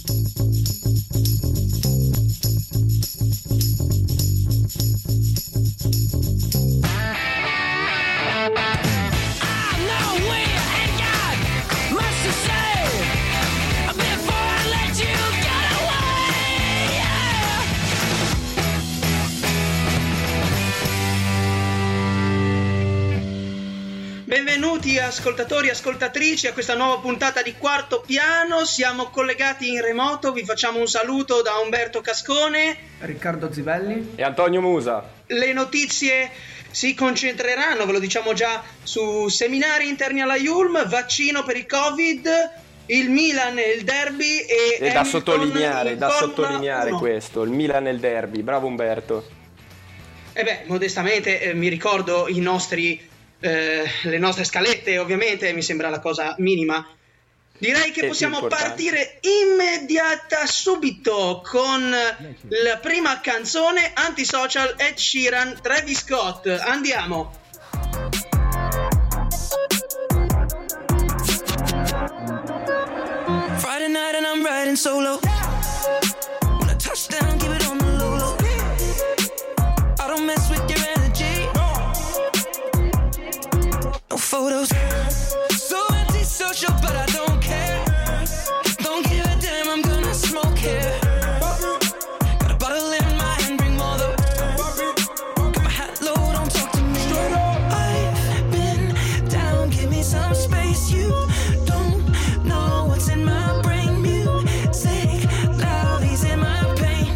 Benvenuti ascoltatori e ascoltatrici a questa nuova puntata di Quarto Piano. Siamo collegati in remoto, vi facciamo un saluto da Umberto Cascone, Riccardo Zivelli e Antonio Musa. Le notizie si concentreranno, ve lo diciamo già, su seminari interni alla Yulm, vaccino per il Covid, il Milan e il derby e da sottolineare questo, il Milan e il derby. Bravo Umberto. Modestamente mi ricordo le nostre scalette, ovviamente mi sembra la cosa minima. Direi che possiamo partire immediata subito con la prima canzone, Antisocial, Ed Sheeran, Travis Scott. Andiamo. Friday night and I'm riding solo. When I touch down, keep it on the low low. I don't mess with your energy. No photos. So antisocial, but I don't care. Don't give a damn, I'm gonna smoke here. Got a bottle in my hand, bring more though. Got my hat low, don't talk to me. I've been down, give me some space. You don't know what's in my brain. Music loud, ease in my pain.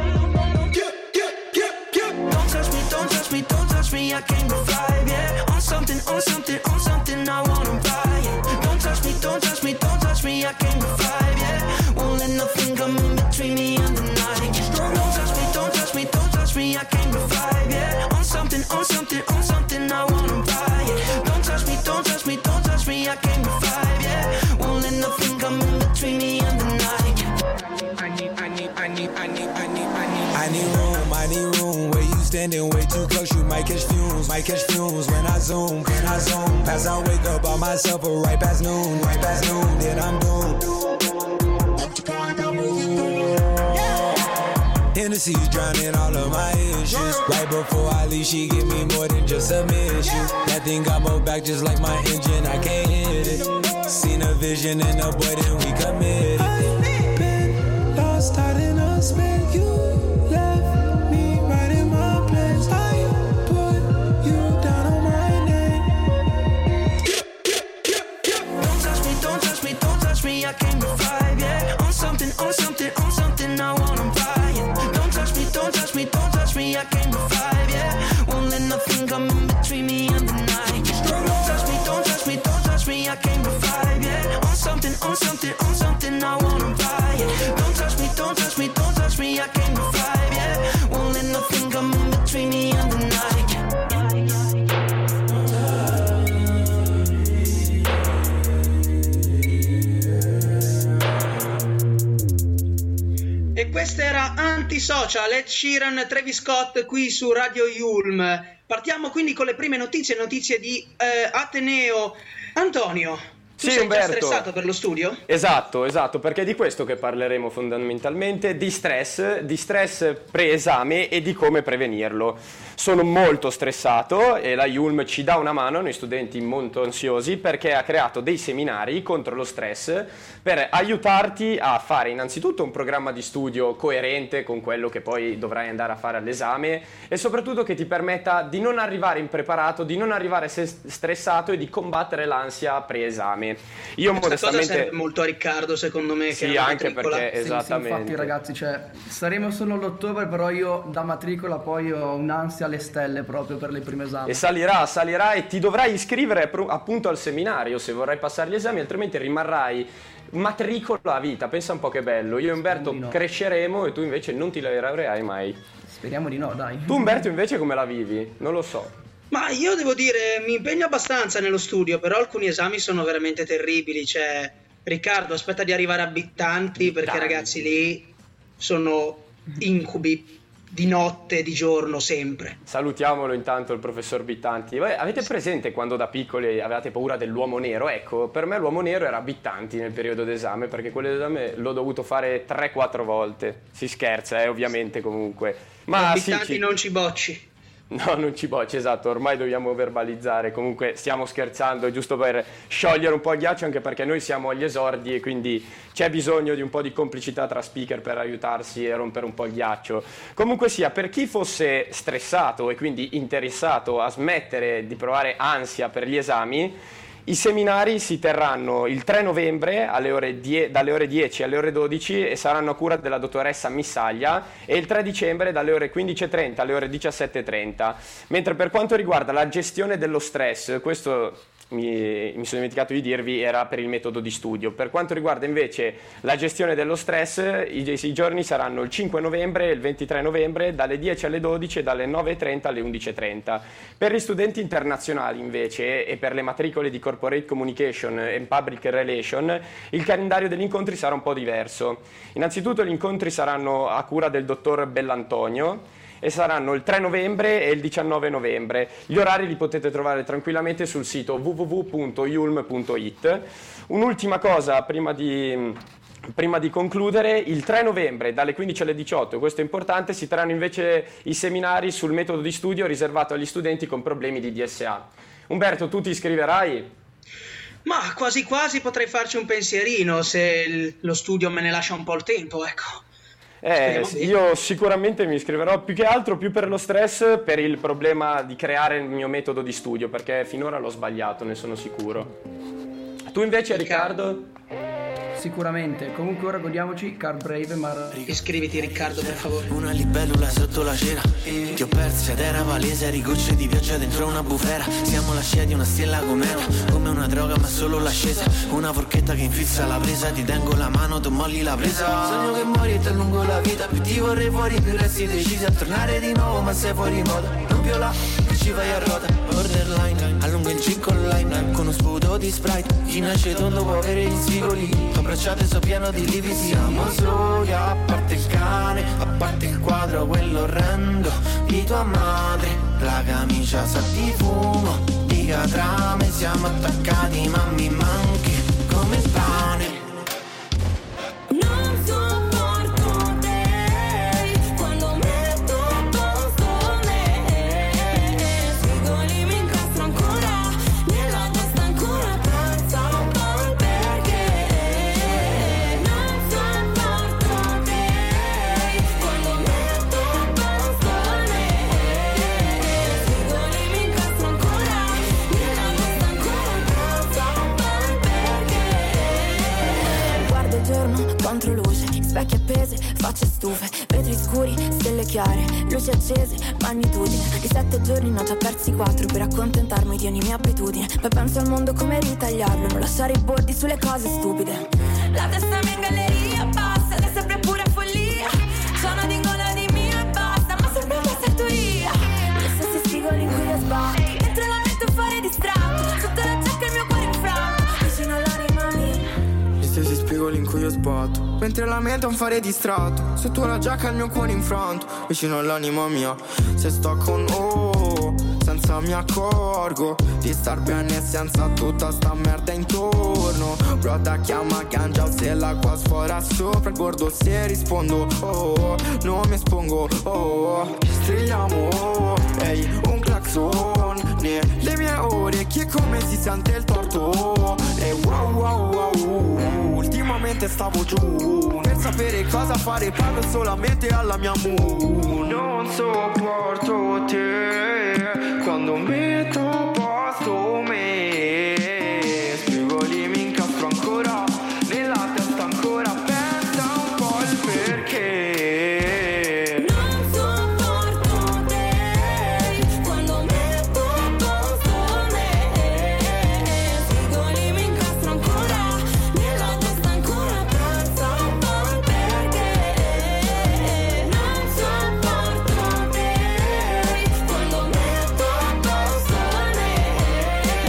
Don't touch me, don't touch me, don't touch me. I came to vibe, yeah. On something, I wanna buy it. Don't touch me, don't touch me, don't touch me. I came to vibe, yeah. Won't let nothing come in between me and the night. Don't touch me, don't touch me, don't touch me. I came to vibe, yeah. On something, I wanna buy it. Don't touch me, don't touch me, don't touch me. I came to vibe, yeah. Won't let nothing come in between me and the night. I need room. Where you standing way too close, you might catch fumes. When I zoom, pass out, wake up by myself, or right past noon, then I'm doomed. Hennessy's drowning all of my issues. Right before I leave, she give me more than just a mission. That thing got more back just like my engine, I can't hit it. Seen a vision in a boy, then we committed. I've been lost, starting to spin. You left me right in my place. I put you down on my name. Don't touch me, don't touch me, don't touch me. I came to vibe, yeah. On something, I wanna buy it. Don't touch me, don't touch me, don't touch me. I came to vibe, yeah. Won't let nothing come in between me and the night. Don't touch me, don't touch me, don't touch me. I came to vibe, yeah. On something, I wanna buy it. Don't touch me, don't touch me, don't touch me. I came to vibe, yeah. Won't let nothing come in between me and the night. E questa era Antisocial, Ed Sheeran, Travis Scott qui su Radio Yulm. Partiamo quindi con le prime notizie di Ateneo. Antonio, tu sei Umberto. già stressato per lo studio? Esatto, perché è di questo che parleremo fondamentalmente, di stress pre-esame e di come prevenirlo. Sono molto stressato e la Yulm ci dà una mano, noi studenti molto ansiosi, perché ha creato dei seminari contro lo stress per aiutarti a fare innanzitutto un programma di studio coerente con quello che poi dovrai andare a fare all'esame e soprattutto che ti permetta di non arrivare impreparato, di non arrivare stressato e di combattere l'ansia pre-esame. Io questa modestamente cosa serve molto a Riccardo, secondo me, sì, che è anche perché Sì, esattamente. infatti ragazzi, saremo solo all'ottobre, però io da matricola poi ho un'ansia alle stelle proprio per le prime esami. E salirà e ti dovrai iscrivere appunto al seminario se vorrai passare gli esami, altrimenti rimarrai matricola a vita. Pensa un po' che bello. Io e Umberto cresceremo e tu invece non ti laureerai mai. Speriamo di no, dai. Tu Umberto invece come la vivi? Non lo so. Ma io devo dire, mi impegno abbastanza nello studio, però alcuni esami sono veramente terribili. Riccardo, aspetta di arrivare a Bittanti, perché ragazzi lì sono incubi. di notte, di giorno, sempre. Salutiamolo intanto il professor Bittanti. Voi avete presente quando da piccoli avevate paura dell'uomo nero? Ecco, per me l'uomo nero era Bittanti nel periodo d'esame, perché quello d'esame l'ho dovuto fare 3-4 volte. Si scherza, ovviamente, comunque. Ma Bittanti non ci bocci. No, non ci bocci, esatto, ormai dobbiamo verbalizzare, comunque stiamo scherzando, giusto per sciogliere un po' il ghiaccio, anche perché noi siamo agli esordi e quindi c'è bisogno di un po' di complicità tra speaker per aiutarsi e rompere un po' il ghiaccio. Comunque sia, per chi fosse stressato e quindi interessato a smettere di provare ansia per gli esami, i seminari si terranno il 3 novembre dalle ore 10 alle ore 12 e saranno a cura della dottoressa Missaglia, e il 3 dicembre dalle ore 15.30 alle ore 17.30. Mentre per quanto riguarda la gestione dello stress, questo mi sono dimenticato di dirvi, era per il metodo di studio. Per quanto riguarda invece la gestione dello stress, i giorni saranno il 5 novembre e il 23 novembre dalle 10 alle 12 e dalle 9.30 alle 11.30. Per gli studenti internazionali invece e per le matricole di Corporate Communication e Public Relation, il calendario degli incontri sarà un po' diverso. Innanzitutto gli incontri saranno a cura del dottor Bellantonio e saranno il 3 novembre e il 19 novembre. Gli orari li potete trovare tranquillamente sul sito www.yulm.it. Un'ultima cosa prima di concludere: il 3 novembre dalle 15 alle 18, questo è importante, si terranno invece i seminari sul metodo di studio riservato agli studenti con problemi di DSA. Umberto, tu ti iscriverai? Ma quasi quasi potrei farci un pensierino se lo studio me ne lascia un po' il tempo, ecco. Io sicuramente mi iscriverò, più che altro più per lo stress, per il problema di creare il mio metodo di studio, perché finora l'ho sbagliato, ne sono sicuro. Tu invece, Riccardo? Sicuramente. Comunque ora godiamoci Car Brave, ma iscriviti Riccardo, per favore. Una libellula sotto la cera, ti ho perso ed era palese, rigocce di pioggia dentro una bufera. Siamo la scia di una stella com'era, come una droga ma solo l'ascesa. Una forchetta che infilza la presa, ti tengo la mano, tu molli la presa. Sogno che muori e ti allungo la vita, più ti vorrei fuori, più resti decisi a tornare di nuovo, ma sei fuori moda. Non viola, che ci fai a ruota, borderline, allunga il gin con lime, con uno sputo di Sprite. Chi nasce tondo può avere gli spigoli, abbracciate so pieno di lividi. Siamo soli, a parte il cane, a parte il quadro, quello orrendo di tua madre. La camicia sa di fumo, di catrame, siamo attaccati ma mi manchi come il pane. Non sopporto te quando metto a posto me. Spigoli mi incastro ancora, nella testa ancora pensa un po' al perché. Non sopporto te quando metto a posto me. Spigoli mi incastro ancora, nella testa ancora pensa un po' al perché. Guardo il giorno contro luce, specchi appese, facce stufe, vetri scuri, stelle chiare, luci accese, magnitudine. Di 7 giorni ne ho già persi 4 per accontentarmi di ogni mia abitudine. Poi penso al mondo come ritagliarlo, non lasciare i bordi sulle cose stupide. La testa mia in galleria, basta, ed è sempre pura follia. Sono dingola di mio e basta, ma sempre una sartoria. Gli stessi spigoli in cui io sbatto, mentre la metto fuori distratto, sotto la giacca il mio cuore infranto, vicino all'anima mia. Gli stessi spigoli in cui io sbatto, mentre la mente è un fare distratto, sotto la giacca il mio cuore infranto, vicino all'anima mia. Se sto con senza mi accorgo di star bene senza tutta sta merda intorno. Broda chiama ganja se l'acqua sfora sopra il bordo, se rispondo non mi espongo strilliamo ehi, un clacson nelle mie orecchie come si sente il torto. E wow, ultimamente stavo giù, per sapere cosa fare parlo solamente alla mia moon. Non sopporto te quando metto a posto me. Spigoli mi incastro ancora, nella testa ancora pensa un po' il perché. Non sopporto te quando metto a posto me. Spigoli mi incastro ancora, nella testa ancora pensa un po' il perché. Non sopporto te quando metto a posto me.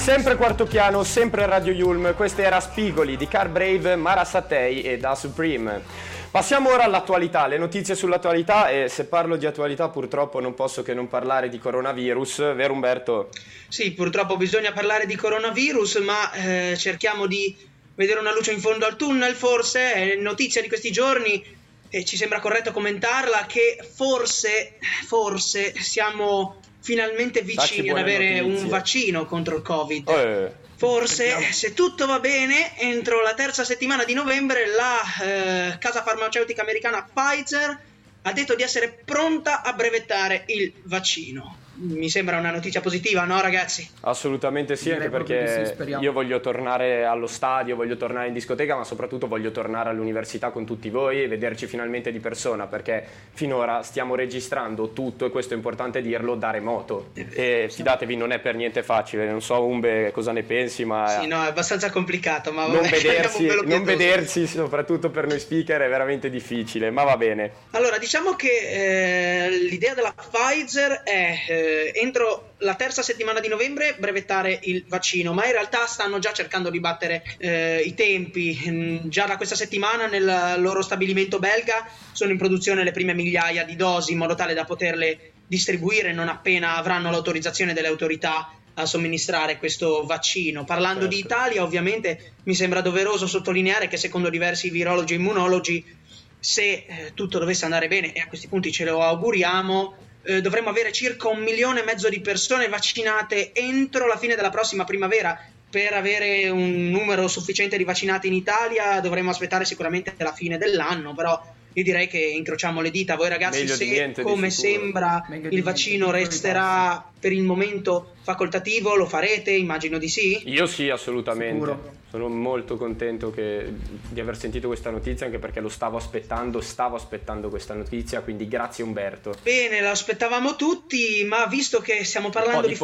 Sempre quarto piano, sempre Radio Yulm, questa era Spigoli di Car Brave, Mara Satei e Da Supreme. Passiamo ora all'attualità, le notizie sull'attualità, e se parlo di attualità purtroppo non posso che non parlare di coronavirus, vero Umberto? Sì, purtroppo bisogna parlare di coronavirus, ma cerchiamo di vedere una luce in fondo al tunnel, forse. È notizia di questi giorni, e ci sembra corretto commentarla, che forse siamo finalmente vicini ad avere un vaccino contro il Covid. Forse, se tutto va bene, entro la terza settimana di novembre la casa farmaceutica americana Pfizer ha detto di essere pronta a brevettare il vaccino. Mi sembra una notizia positiva, no ragazzi? Assolutamente sì, anche perché io voglio tornare allo stadio, voglio tornare in discoteca, ma soprattutto voglio tornare all'università con tutti voi e vederci finalmente di persona, perché finora stiamo registrando tutto, e questo è importante dirlo, da remoto. E fidatevi, non è per niente facile, non so Umbe cosa ne pensi, ma... Sì, no, è abbastanza complicato, ma non vedersi, soprattutto per noi speaker, è veramente difficile, ma va bene. Allora, diciamo che l'idea della Pfizer è... entro la terza settimana di novembre brevettare il vaccino, ma in realtà stanno già cercando di battere i tempi. Già da questa settimana nel loro stabilimento belga sono in produzione le prime migliaia di dosi, in modo tale da poterle distribuire non appena avranno l'autorizzazione delle autorità a somministrare questo vaccino. Parlando di Italia, ovviamente mi sembra doveroso sottolineare che secondo diversi virologi e immunologi, se tutto dovesse andare bene, e a questi punti ce lo auguriamo, dovremmo avere circa 1,5 milioni di persone vaccinate entro la fine della prossima primavera. Per avere un numero sufficiente di vaccinati in Italia dovremmo aspettare sicuramente la fine dell'anno, però io direi che incrociamo le dita. Voi ragazzi, meglio se come sembra il vaccino resterà per il momento facoltativo, lo farete? Immagino di sì. Io sì, assolutamente. Sicuro. Sono molto contento di aver sentito questa notizia, anche perché stavo aspettando questa notizia, quindi grazie Umberto. Bene, lo aspettavamo tutti, ma visto che stiamo parlando di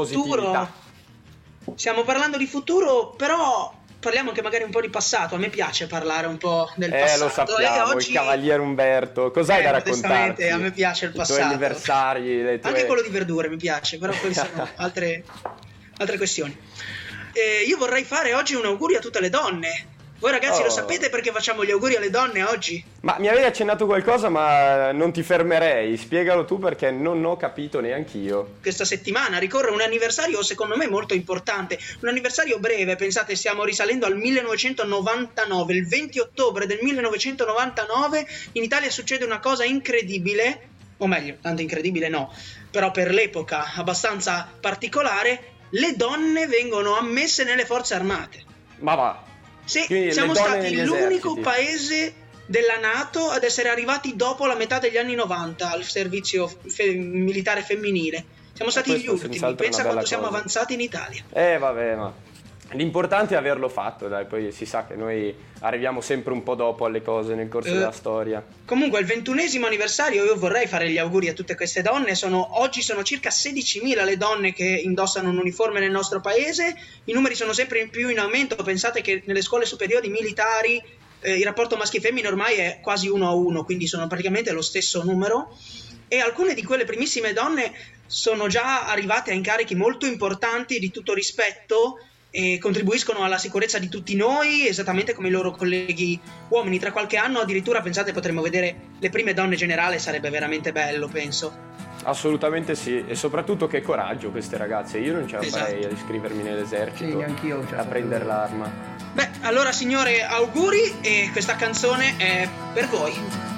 futuro, però parliamo anche magari un po' di passato. A me piace parlare un po' del passato. Lo sappiamo, oggi... il cavaliere Umberto, cos'hai da raccontarci? A me piace il passato. I tuoi anniversari, anche quello di verdure mi piace, però poi sono altre questioni. Io vorrei fare oggi un augurio a tutte le donne. Voi ragazzi lo sapete perché facciamo gli auguri alle donne oggi? Ma mi avevi accennato qualcosa, ma non ti fermerei. Spiegalo tu, perché non ho capito neanch'io. Questa settimana ricorre un anniversario secondo me molto importante. Un anniversario breve, pensate, stiamo risalendo al 1999. Il 20 ottobre del 1999 in Italia succede una cosa incredibile, o meglio, tanto incredibile no, però per l'epoca abbastanza particolare. Le donne vengono ammesse nelle forze armate. Ma va. Sì, siamo stati l'unico paese della NATO ad essere arrivati dopo la metà degli anni 90 al servizio militare femminile. Siamo stati gli ultimi, pensa quanto siamo avanzati in Italia. Vabbè, ma l'importante è averlo fatto, dai, poi si sa che noi arriviamo sempre un po' dopo alle cose nel corso della storia. Comunque, il 21° anniversario, io vorrei fare gli auguri a tutte queste donne. Oggi sono circa 16.000 le donne che indossano un uniforme nel nostro paese. I numeri sono sempre più in aumento. Pensate che nelle scuole superiori militari il rapporto maschio-femmine ormai è quasi 1-1, quindi sono praticamente lo stesso numero. E alcune di quelle primissime donne sono già arrivate a incarichi molto importanti, di tutto rispetto, e contribuiscono alla sicurezza di tutti noi esattamente come i loro colleghi uomini. Tra qualche anno addirittura, pensate, potremmo vedere le prime donne generale. Sarebbe veramente bello, penso. Assolutamente sì, e soprattutto che coraggio queste ragazze. Io non ce la farei ad iscrivermi nell'esercito, sì, neanch'io, a prendere l'arma. Beh, allora signore, auguri, e questa canzone è per voi.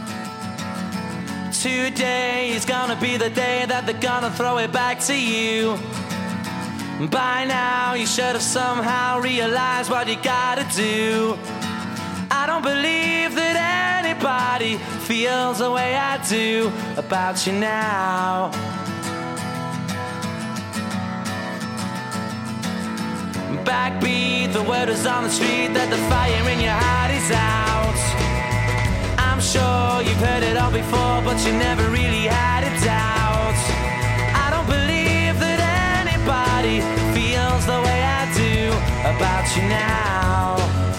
Today is gonna be the day that they're gonna throw it back to you. By now you should have somehow realized what you gotta do. I don't believe that anybody feels the way I do about you now. Backbeat, the word is on the street that the fire in your heart is out. I'm sure you've heard it all before, but you never really had a doubt. I don't believe that anybody feels the way I do about you now.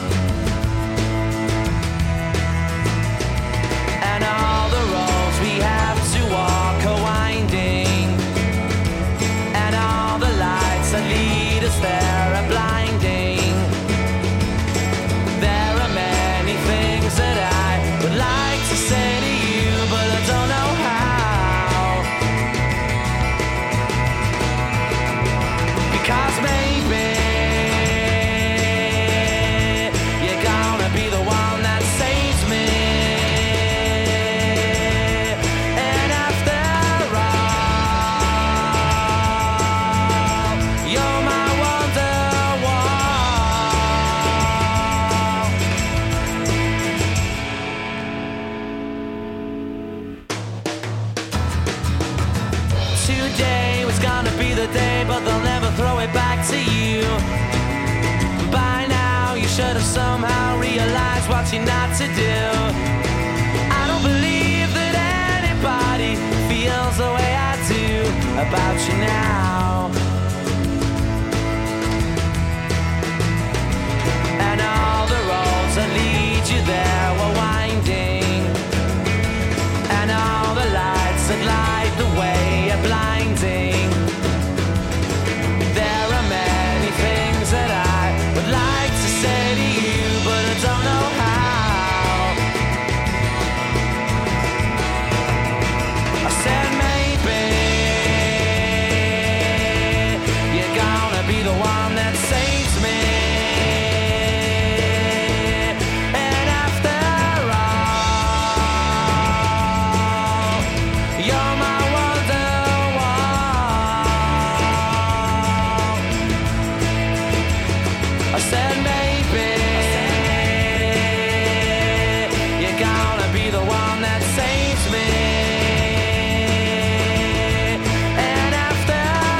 And all the roads we have to walk are winding, and all the lights that lead us there are blind. There's gonna be the day, but they'll never throw it back to you. By now, you should have somehow realized what you're not to do. I don't believe that anybody feels the way I do about you now. And all the roads that lead you there were winding, and all the lights that light the way are blinding. There are many things that I would like to say to you, but I don't know how. I said maybe you're gonna be the one that saves me. And after all, you're my wonderwall. I said maybe you're gonna be the one that saves me. And after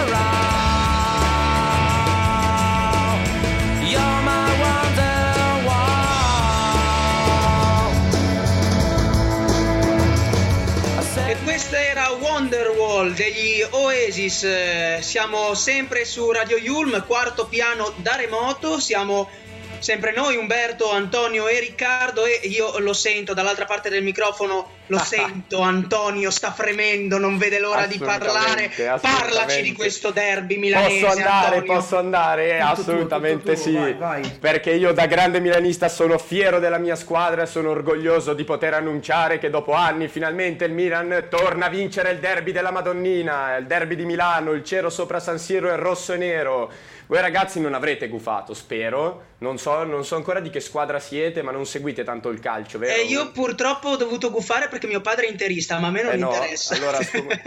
all, you're my wonderwall. I said E questa era Wonderwall degli Oasis. Siamo sempre su Radio Yulm, quarto piano da remoto. Siamo sempre noi, Umberto, Antonio e Riccardo, e io lo sento dall'altra parte del microfono, lo sento, Antonio sta fremendo, non vede l'ora di parlare. Parlaci di questo derby milanese. Posso andare? Assolutamente tutto, sì. vai. Perché io da grande milanista sono fiero della mia squadra e sono orgoglioso di poter annunciare che dopo anni finalmente il Milan torna a vincere il derby della Madonnina, il derby di Milano, il cielo sopra San Siro è rosso e nero. Voi ragazzi non avrete gufato, spero. Non so ancora di che squadra siete, ma non seguite tanto il calcio, vero? Io purtroppo ho dovuto gufare perché mio padre è interista, ma a me non interessa. Allora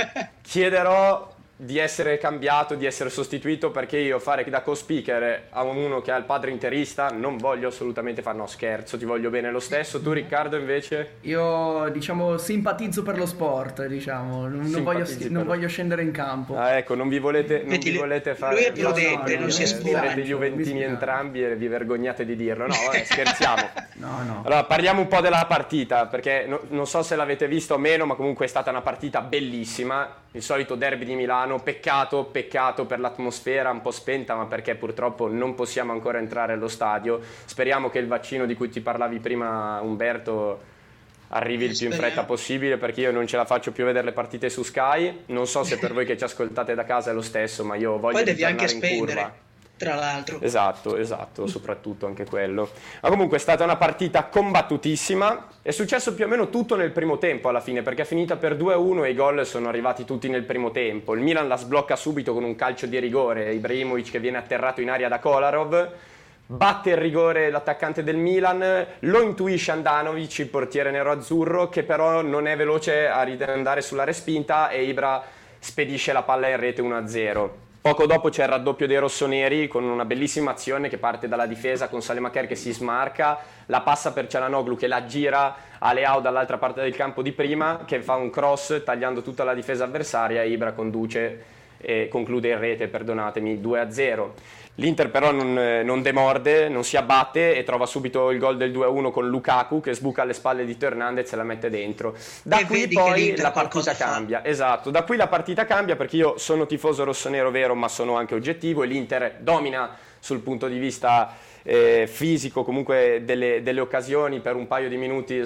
chiederò di essere cambiato, di essere sostituito, perché io fare da co-speaker a uno che ha il padre interista non voglio assolutamente fare, no scherzo, ti voglio bene lo stesso. Tu Riccardo invece? Io simpatizzo per lo sport, non voglio scendere in campo. Ah ecco, non vi volete fare. Lui è prudente, non si espone. Siete juventini entrambi e vi vergognate di dirlo. No, scherziamo. No. Allora parliamo un po' della partita, perché non so se l'avete visto o meno, ma comunque è stata una partita bellissima. Il solito derby di Milano, peccato per l'atmosfera un po' spenta, ma perché purtroppo non possiamo ancora entrare allo stadio. Speriamo che il vaccino di cui ti parlavi prima, Umberto, arrivi il più in fretta possibile, perché io non ce la faccio più a vedere le partite su Sky. Non so se per voi che ci ascoltate da casa è lo stesso, ma io voglio ritornare in curva. Tra l'altro. Esatto, soprattutto anche quello. Ma comunque è stata una partita combattutissima, è successo più o meno tutto nel primo tempo alla fine, perché è finita per 2-1 e i gol sono arrivati tutti nel primo tempo. Il Milan la sblocca subito con un calcio di rigore, Ibrahimovic che viene atterrato in aria da Kolarov, batte il rigore l'attaccante del Milan, lo intuisce Handanovic, il portiere nero-azzurro, che però non è veloce a andare sulla respinta e Ibra spedisce la palla in rete 1-0. Poco dopo c'è il raddoppio dei rossoneri con una bellissima azione che parte dalla difesa con Salemaker che si smarca, la passa per Çalhanoğlu che la gira a Leao dall'altra parte del campo di prima, che fa un cross tagliando tutta la difesa avversaria e Ibra conduce e conclude in rete, perdonatemi, 2-0. L'Inter però non demorde, non si abbatte e trova subito il gol del 2-1 con Lukaku che sbuca alle spalle di Teo Hernandez e la mette dentro. Da qui poi la partita cambia. Esatto, da qui la partita cambia, perché io sono tifoso rossonero vero, ma sono anche oggettivo, e l'Inter domina sul punto di vista fisico, comunque delle occasioni per un paio di minuti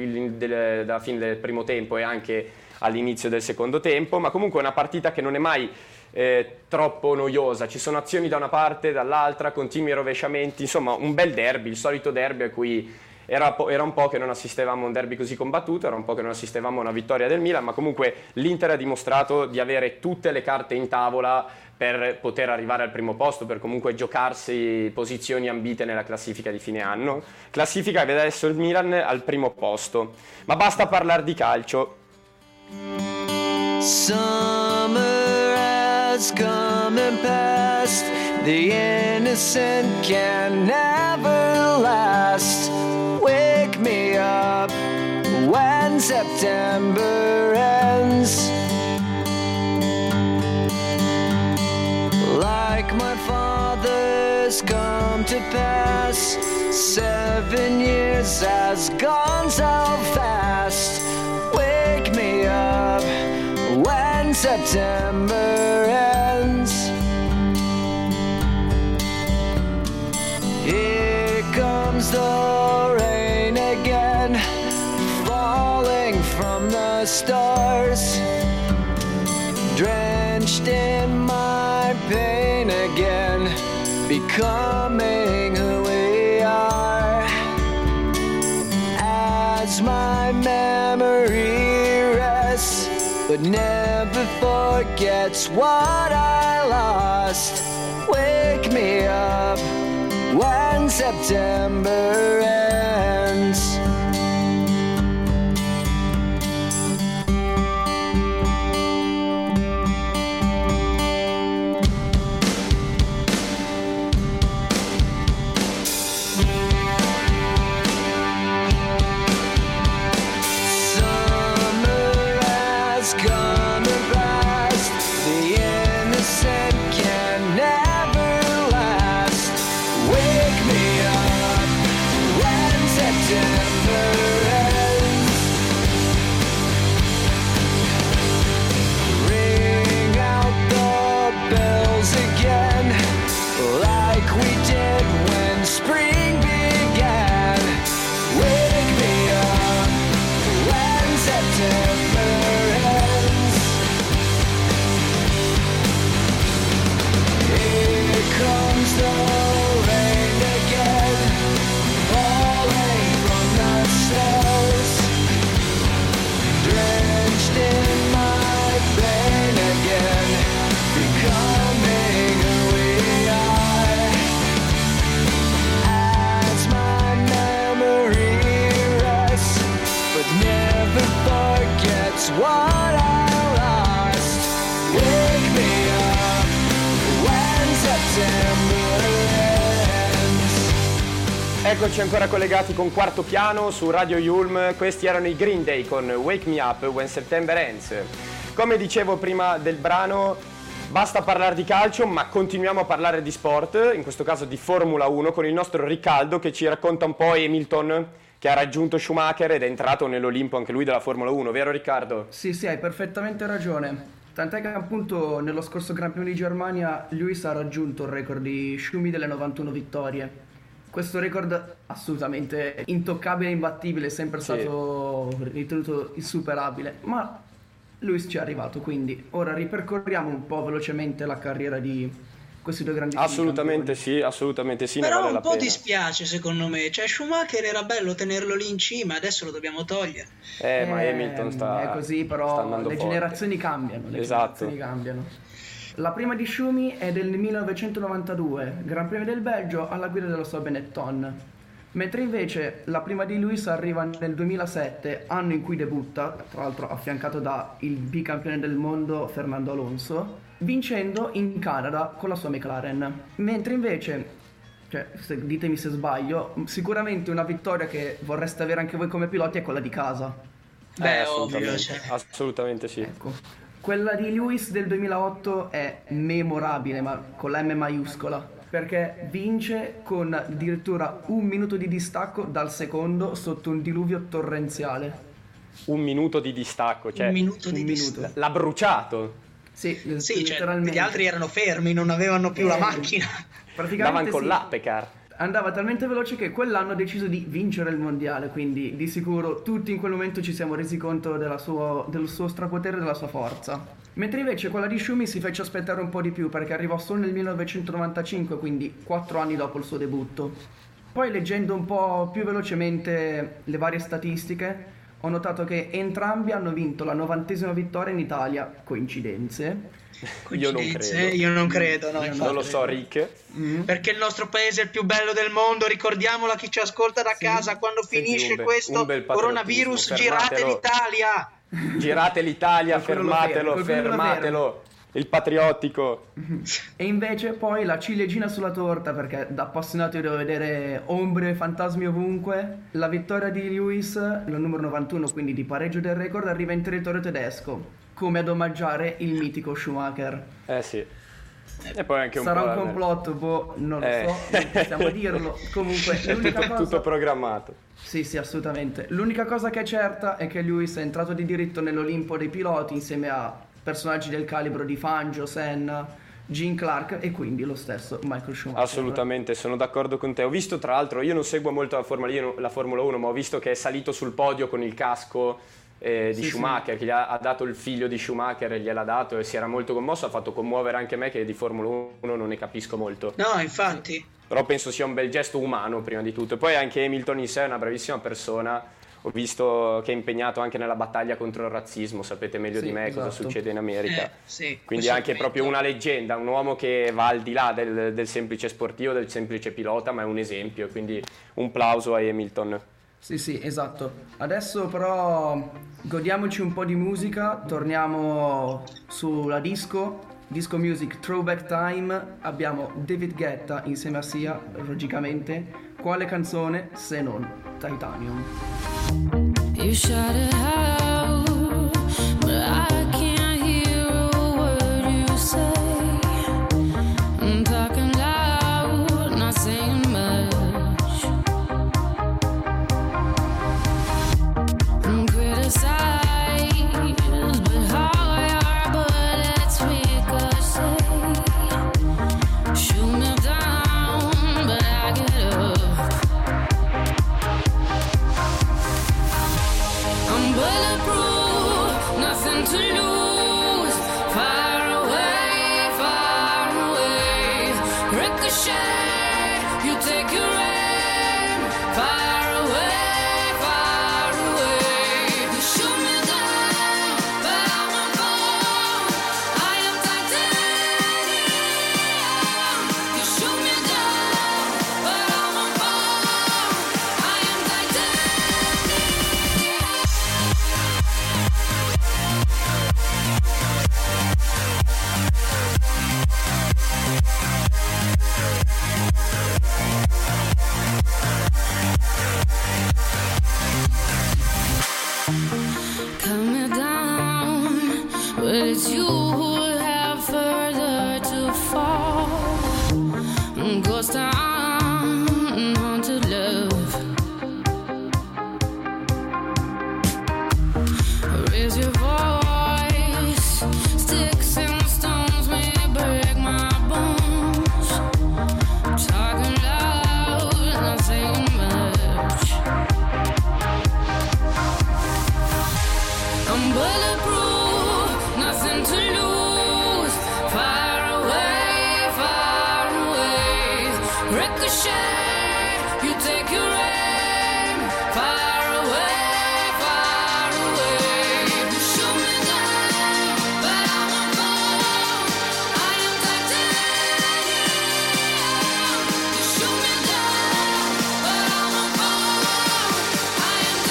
dalla fine del primo tempo e anche all'inizio del secondo tempo, ma comunque è una partita che non è mai troppo noiosa, ci sono azioni da una parte e dall'altra, continui rovesciamenti, insomma un bel derby, il solito derby a cui era un po' che non assistevamo a un derby così combattuto, era un po' che non assistevamo a una vittoria del Milan, ma comunque l'Inter ha dimostrato di avere tutte le carte in tavola per poter arrivare al primo posto, per comunque giocarsi posizioni ambite nella classifica di fine anno, classifica che vede adesso il Milan al primo posto. Ma basta parlare di calcio. Summer has come and passed. The innocent can never last. Wake me up when September ends. has come to pass. 7 years has gone so fast. Wake me up when September ends. Here comes the rain again, falling from the stars, drenched in my pain again, becoming who we are. As my memory rests, but never forgets what I lost. Wake me up when September ends. What I lost. Wake me up when September ends. Eccoci ancora collegati con Quarto Piano su Radio Yulm. Questi erano i Green Day con Wake Me Up When September Ends. Come dicevo prima del brano, basta parlare di calcio, ma continuiamo a parlare di sport, in questo caso di Formula 1, con il nostro Riccardo che ci racconta un po' Hamilton, che ha raggiunto Schumacher ed è entrato nell'Olimpo anche lui della Formula 1, vero Riccardo? Sì, hai perfettamente ragione. Tant'è che appunto nello scorso Gran Premio di Germania Lewis ha raggiunto il record di Schumi delle 91 vittorie. Questo record assolutamente intoccabile e imbattibile, è sempre stato ritenuto insuperabile, ma Lewis ci è arrivato, quindi ora ripercorriamo un po' velocemente la carriera di questi due grandi assolutamente sì, però ne vale un la po' pena. Dispiace secondo me, cioè Schumacher era bello tenerlo lì in cima, adesso lo dobbiamo togliere. Ma Hamilton sta è così, però sta andando le forte. generazioni cambiano, generazioni cambiano. La prima di Schumi è del 1992, Gran Premio del Belgio alla guida della sua Benetton, mentre invece la prima di Lewis arriva nel 2007, anno in cui debutta, tra l'altro affiancato da il bicampione del mondo Fernando Alonso, vincendo in Canada con la sua McLaren. Mentre invece, ditemi se sbaglio, sicuramente una vittoria che vorreste avere anche voi come piloti è quella di casa. Assolutamente sì. Ecco. Quella di Lewis del 2008 è memorabile, ma con la M maiuscola, perché vince con addirittura 1 minuto di distacco dal secondo sotto un diluvio torrenziale. 1 minuto di distacco, cioè un minuto di distacco. L'ha bruciato. Sì, letteralmente. Gli altri erano fermi, non avevano più la macchina. Davano con l'Appecar. Andava talmente veloce che quell'anno ha deciso di vincere il mondiale, quindi di sicuro tutti in quel momento ci siamo resi conto del suo strapotere e della sua forza. Mentre invece quella di Schumi si fece aspettare un po' di più, perché arrivò solo nel 1995, quindi 4 anni dopo il suo debutto. Poi leggendo un po' più velocemente le varie statistiche, ho notato che entrambi hanno vinto la 90ª vittoria in Italia. Coincidenze? Io non credo. Non lo so, Rick. Perché il nostro paese è il più bello del mondo, ricordiamolo a chi ci ascolta da casa, quando finisce questo coronavirus girate l'Italia. Girate l'Italia, fermatelo. Il patriottico. E invece poi la ciliegina sulla torta, perché da appassionato io devo vedere ombre e fantasmi ovunque, la vittoria di Lewis, il numero 91, quindi di pareggio del record, arriva in territorio tedesco, come ad omaggiare il mitico Schumacher. Sì. E poi anche sarà po' un complotto, non lo so, non possiamo dirlo. Comunque l'unica cosa... tutto programmato. Sì, assolutamente. L'unica cosa che è certa è che Lewis è entrato di diritto nell'Olimpo dei piloti insieme a personaggi del calibro di Fangio, Senna, Gene Clark e quindi lo stesso Michael Schumacher. Assolutamente, sono d'accordo con te. Ho visto, tra l'altro, io non seguo molto la Formula 1, ma ho visto che è salito sul podio con il casco di Schumacher, che gli ha dato il figlio di Schumacher, gliel'ha dato e si era molto commosso, ha fatto commuovere anche me che di Formula 1 non ne capisco molto. No, infatti. Però penso sia un bel gesto umano prima di tutto. E poi anche Hamilton in sé è una bravissima persona. Ho visto che è impegnato anche nella battaglia contro il razzismo, sapete meglio di me cosa succede in America. Quindi anche proprio una leggenda, un uomo che va al di là del semplice sportivo, del semplice pilota, ma è un esempio, quindi un plauso a Hamilton. Sì, esatto. Adesso però godiamoci un po' di musica, torniamo sulla disco music Throwback Time. Abbiamo David Guetta insieme a Sia, logicamente. Quale canzone se non Titanium? You shout it out, but I can't hear a word you say. I'm talking loud, not saying much. I'm criticized, but how your bullets ricochet. Shoot me down, but I get up. I'm bulletproof, nothing to lose. Far away, ricochet. You take your aim. Far away. You shoot me down, but I won't fall. I am titanium. You shoot me down, but I won't fall. I am titanium. Cut me down, but it's you who have further to fall. Ghost town, haunted love. Raise your voice, sticks and stones may break my bones. Talking loud, not saying much. I'm bulletproof, nothing to lose. Far away, ricochet. You take your aim. Far away. You shoot me down, but I won't fall. I am titanium. You shoot me down, but I won't fall. I am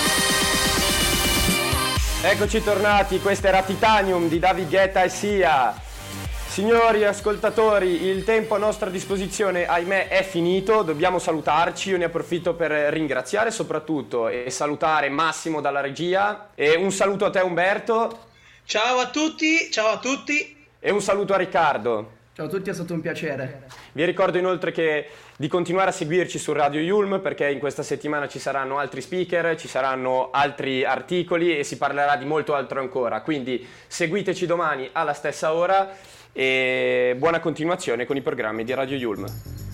titanium. Eccoci tornati, questa era Titanium di David Guetta e Sia. Signori ascoltatori, il tempo a nostra disposizione, ahimè, è finito, dobbiamo salutarci. Io ne approfitto per ringraziare soprattutto e salutare Massimo dalla regia. E un saluto a te Umberto. Ciao a tutti. E un saluto a Riccardo. Ciao a tutti, è stato un piacere. Vi ricordo inoltre di continuare a seguirci su Radio Yulm, perché in questa settimana ci saranno altri speaker, ci saranno altri articoli e si parlerà di molto altro ancora. Quindi seguiteci domani alla stessa ora e buona continuazione con i programmi di Radio Yulm.